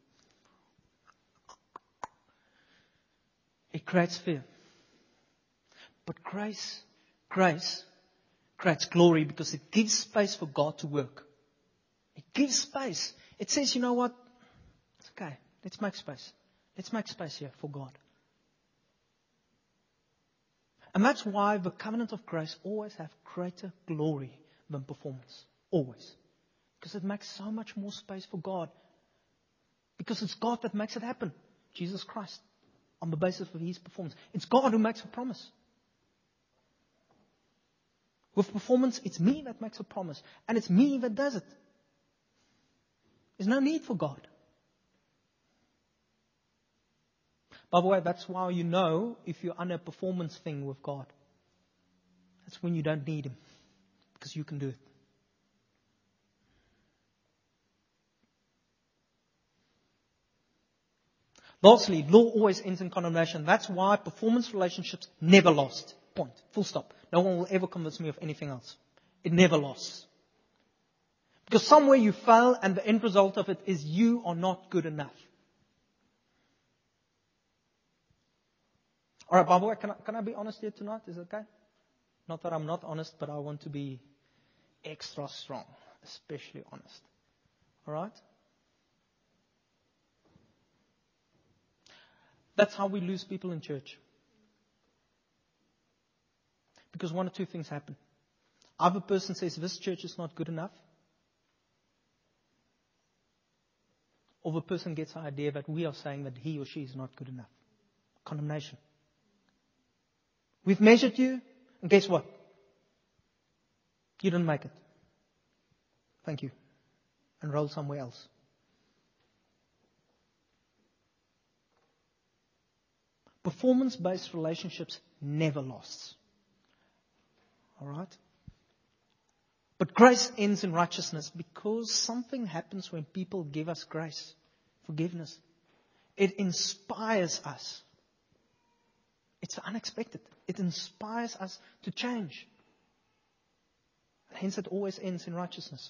It creates fear. But grace creates glory because it gives space for God to work. It gives space. It says, you know what? It's okay. Let's make space. Let's make space here for God. And that's why the covenant of grace always have greater glory than performance. Always. Because it makes so much more space for God. Because it's God that makes it happen. Jesus Christ. On the basis of His performance. It's God who makes a promise. With performance, it's me that makes a promise. And it's me that does it. There's no need for God. By the way, that's why you know if you're under a performance thing with God. That's when you don't need Him. Because you can do it. Lastly, law always ends in condemnation. That's why performance relationships never last. Point. Full stop. No one will ever convince me of anything else. It never lasts. Because somewhere you fail and the end result of it is you are not good enough. Alright, by the way, can I be honest here tonight? Is it okay? Not that I'm not honest, but I want to be extra strong. Especially honest. Alright? That's how we lose people in church. Because one or two things happen. Either person says this church is not good enough. Or the person gets the idea that we are saying that he or she is not good enough. Condemnation. We've measured you, and guess what? You didn't make it. Thank you. Enroll somewhere else. Performance-based relationships never lasts. Alright? But grace ends in righteousness because something happens when people give us grace, forgiveness. It inspires us. It's unexpected. It inspires us to change. Hence it always ends in righteousness.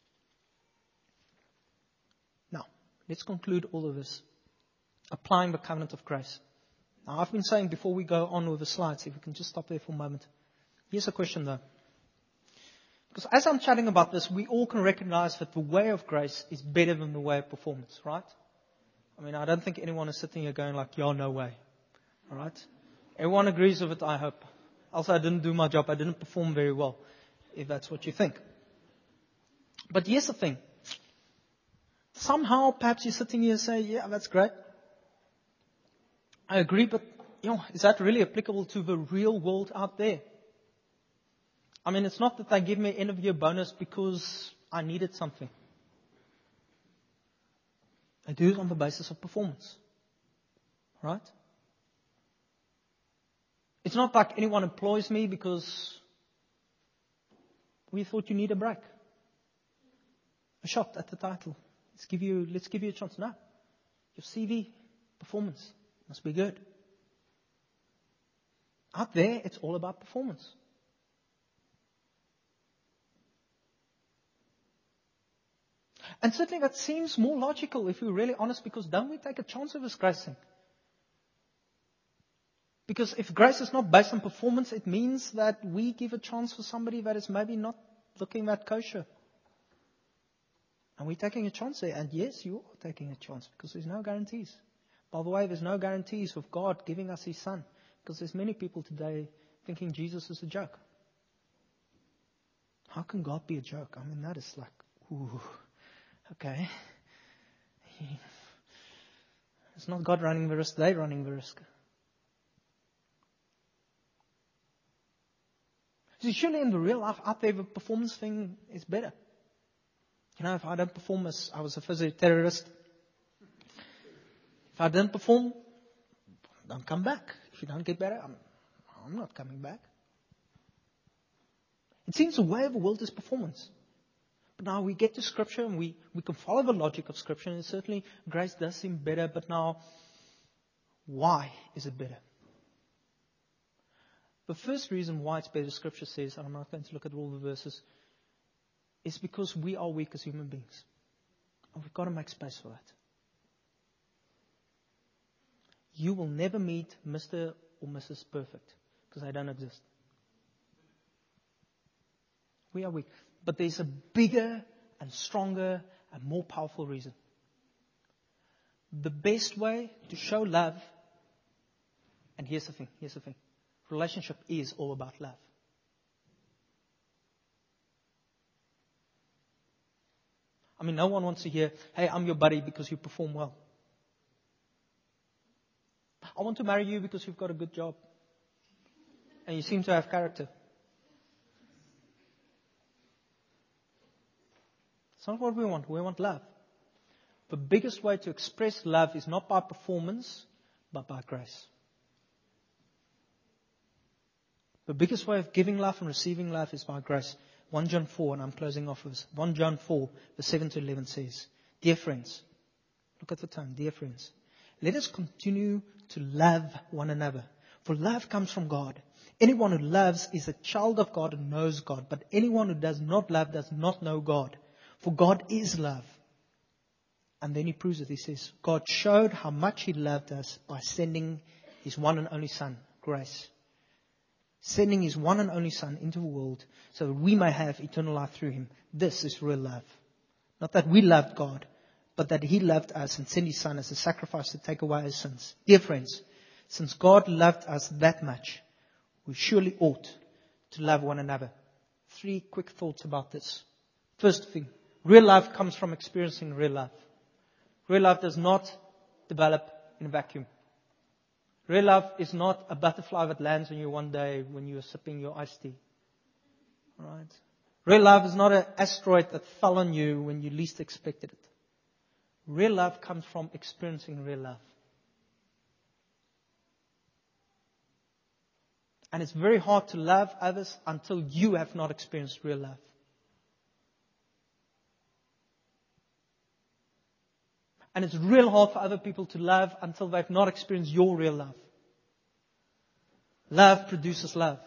Now, let's conclude all of this. Applying the covenant of grace. Now, I've been saying before we go on with the slides, if we can just stop there for a moment. Here's a question though. Because as I'm chatting about this, we all can recognize that the way of grace is better than the way of performance, right? I mean, I don't think anyone is sitting here going like, yeah, no way. Alright? Everyone agrees with it, I hope. Also, I didn't do my job. I didn't perform very well, if that's what you think. But here's the thing. Somehow, perhaps you're sitting here and say, yeah, that's great. I agree, but is that really applicable to the real world out there? I mean, it's not that they give me an end of year bonus because I needed something. They do it on the basis of performance. Right? It's not like anyone employs me because we thought you need a break. A shot at the title. Let's give you a chance. No. Your CV, performance, must be good. Out there, it's all about performance. And certainly that seems more logical if we're really honest, because don't we take a chance of this grace thing? Because if grace is not based on performance, it means that we give a chance for somebody that is maybe not looking that kosher. And we're taking a chance there. And yes, you are taking a chance because there's no guarantees. By the way, there's no guarantees of God giving us His Son. Because there's many people today thinking Jesus is a joke. How can God be a joke? I mean, that is like, ooh, okay. It's not God running the risk, they're running the risk. So surely in the real life out there, the performance thing is better. If I don't perform as I was a physio terrorist, if I don't perform, don't come back. If you don't get better, I'm not coming back. It seems the way of the world is performance. But now we get to Scripture and we can follow the logic of Scripture, and certainly grace does seem better, but now, why is it better? The first reason why it's better, Scripture says, and I'm not going to look at all the verses, is because we are weak as human beings. And we've got to make space for that. You will never meet Mr. or Mrs. Perfect, because they don't exist. We are weak. But there's a bigger and stronger and more powerful reason. The best way to show love, and here's the thing. Relationship is all about love. No one wants to hear, hey, I'm your buddy because you perform well. I want to marry you because you've got a good job. And you seem to have character. It's not what we want. We want love. The biggest way to express love is not by performance, but by grace. The biggest way of giving love and receiving love is by grace. 1 John 4, and I'm closing off with this. 1 John 4, verse 7 to 11 says, Dear friends, look at the tone, dear friends, let us continue to love one another. For love comes from God. Anyone who loves is a child of God and knows God. But anyone who does not love does not know God. For God is love. And then he proves it. He says, God showed how much He loved us by sending His one and only Son, grace. Sending His one and only Son into the world so that we may have eternal life through Him. This is real love. Not that we loved God, but that He loved us and sent His Son as a sacrifice to take away our sins. Dear friends, since God loved us that much, we surely ought to love one another. 3 quick thoughts about this. First thing, real love comes from experiencing real love. Real love does not develop in a vacuum. Real love is not a butterfly that lands on you one day when you are sipping your iced tea. All right? Real love is not an asteroid that fell on you when you least expected it. Real love comes from experiencing real love. And it's very hard to love others until you have not experienced real love. And it's real hard for other people to love until they've not experienced your real love. Love produces love.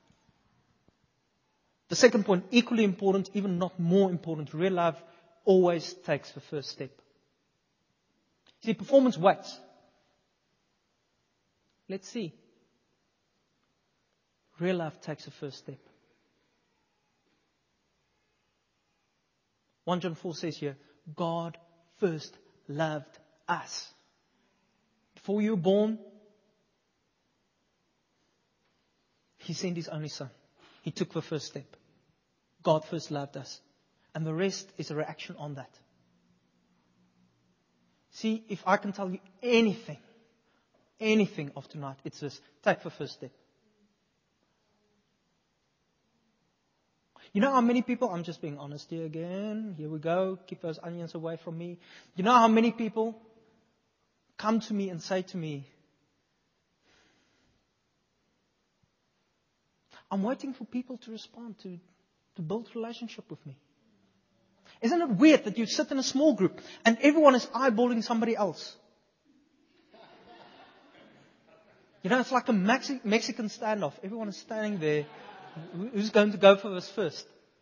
The second point, equally important, even not more important, real love always takes the first step. See, performance waits. Let's see. Real love takes the first step. 1 John 4 says here, God first loved us. Before you were born, He sent His only Son. He took the first step. God first loved us. And the rest is a reaction on that. See, if I can tell you anything of tonight, it's this. Take the first step. You know how many people, I'm just being honest here again. Here we go. Keep those onions away from me. You know how many people come to me and say to me, I'm waiting for people to respond, to build relationship with me. Isn't it weird that you sit in a small group and everyone is eyeballing somebody else? It's like a Mexican standoff. Everyone is standing there. Who's going to go for this first?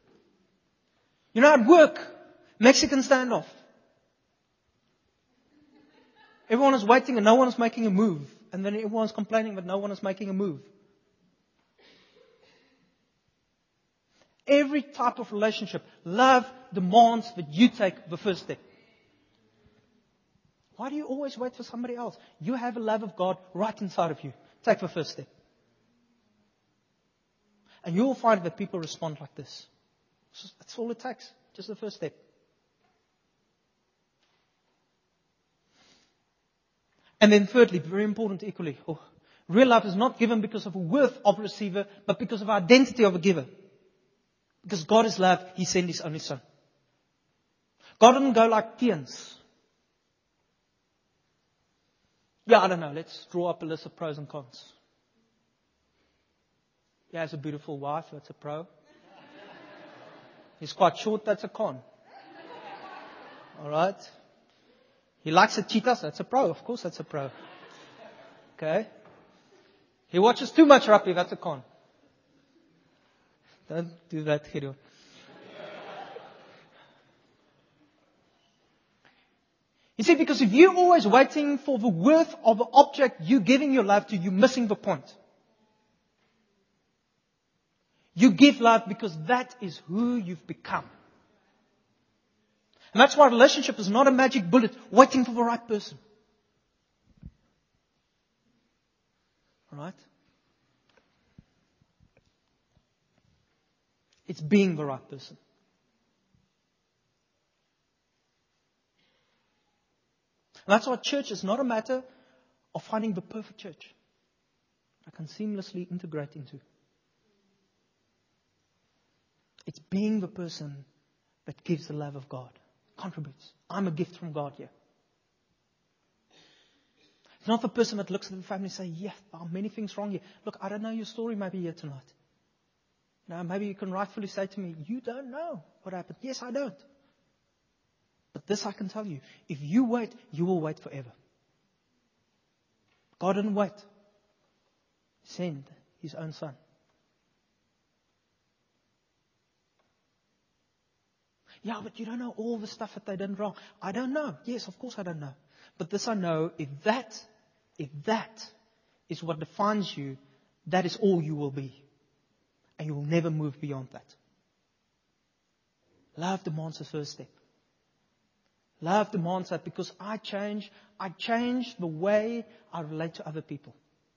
At work, Mexican standoff. Everyone is waiting and no one is making a move. And then everyone is complaining that no one is making a move. Every type of relationship, love demands that you take the first step. Why do you always wait for somebody else? You have a love of God right inside of you. Take the first step. And you will find that people respond like this. That's all it takes. Just the first step. And then thirdly, very important equally, Real love is not given because of a worth of a receiver, but because of identity of a giver. Because God is love, He sent His only Son. God didn't go like teens. Yeah, I don't know. Let's draw up a list of pros and cons. He has a beautiful wife. That's a pro. He's quite short. That's a con. All right. He likes the cheetahs. That's a pro. Of course, that's a pro. Okay. He watches too much rugby. That's a con. Don't do that, Gideon. You see, because if you're always waiting for the worth of the object you're giving your love to, you're missing the point. You give love because that is who you've become. And that's why a relationship is not a magic bullet waiting for the right person. Alright? It's being the right person. And that's why church is not a matter of finding the perfect church I can seamlessly integrate into. It's being the person that gives the love of God, contributes. I'm a gift from God here. It's not the person that looks at the family and says, yeah, there are many things wrong here. Look, I don't know your story maybe here tonight. Now, maybe you can rightfully say to me, you don't know what happened. Yes, I don't. But this I can tell you. If you wait, you will wait forever. God didn't wait. He sent His own Son. Yeah, but you don't know all the stuff that they did wrong. I don't know. Yes, of course I don't know. But this I know, if that is what defines you, that is all you will be. And you will never move beyond that. Love demands the first step. Love demands that because I change the way I relate to other people.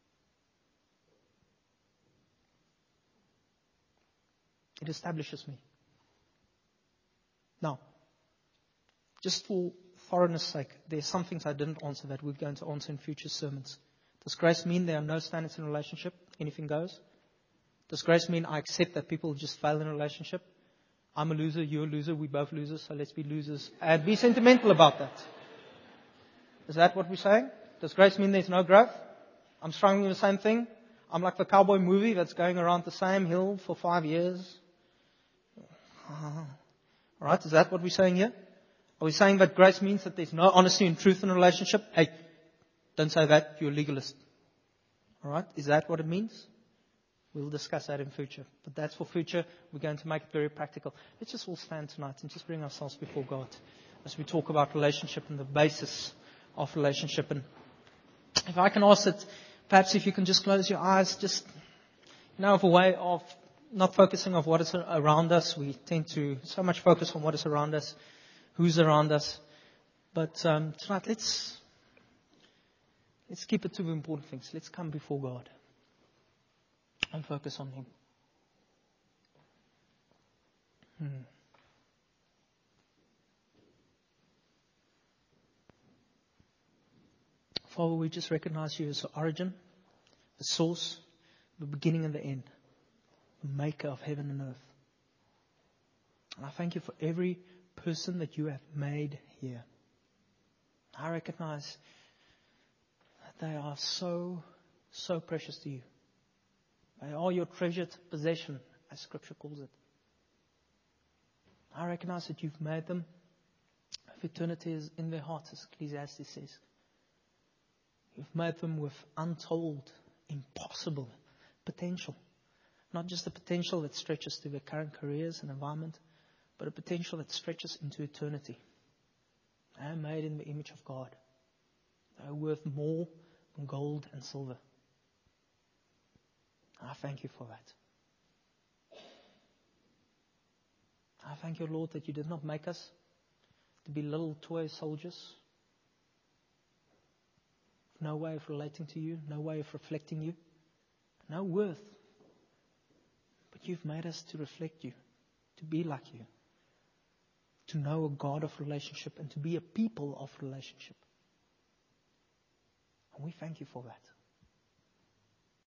It establishes me. Now, just for thoroughness' sake, there are some things I didn't answer that we're going to answer in future sermons. Does grace mean there are no standards in a relationship? Anything goes? Does grace mean I accept that people just fail in a relationship? I'm a loser, you're a loser, we're both losers, so let's be losers and be sentimental about that. Is that what we're saying? Does grace mean there's no growth? I'm struggling with the same thing. I'm like the cowboy movie that's going around the same hill for 5 years. Alright, is that what we're saying here? Are we saying that grace means that there's no honesty and truth in a relationship? Hey, don't say that, you're a legalist. Alright, is that what it means? We'll discuss that in future. But that's for future. We're going to make it very practical. Let's just all stand tonight and just bring ourselves before God as we talk about relationship and the basis of relationship. And if I can ask that, perhaps if you can just close your eyes, just, have a way of not focusing on what is around us. We tend to so much focus on what is around us, who's around us. But tonight, let's keep it to the important things. Let's come before God and focus on Him. Father, we just recognize You as the origin, the source, the beginning and the end, the maker of heaven and earth. And I thank You for every person that You have made here. I recognize that they are so, so precious to You. They are Your treasured possession, as Scripture calls it. I recognize that You've made them. Eternity is in their hearts, as Ecclesiastes says. You've made them with untold, impossible potential. Not just the potential that stretches to their current careers and environment, but a potential that stretches into eternity. They are made in the image of God. They are worth more than gold and silver. I thank You for that. I thank You, Lord, that You did not make us to be little toy soldiers. No way of relating to You, no way of reflecting You, no worth. But You've made us to reflect You, to be like You, to know a God of relationship and to be a people of relationship. And we thank You for that.